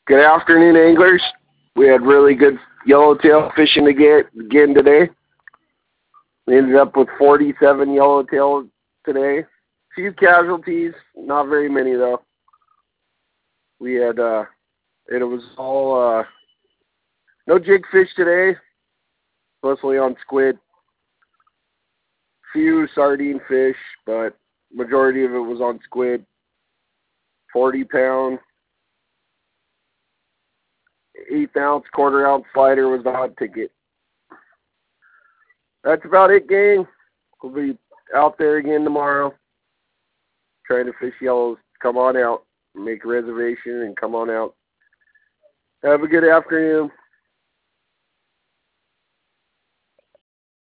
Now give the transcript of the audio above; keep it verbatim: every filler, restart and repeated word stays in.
Good afternoon, anglers. We had really good yellowtail fishing to get again today. We ended up with forty-seven yellowtail today. Few casualties, not very many though. We had, uh, it was all, uh, no jig fish today, mostly on squid. Few sardine fish, but majority of it was on squid. forty pound, eighth ounce, quarter ounce slider was the hot ticket. That's about it, gang. We'll be out there again tomorrow, trying to fish yellows. Come on out, make a reservation, and come on out. Have a good afternoon.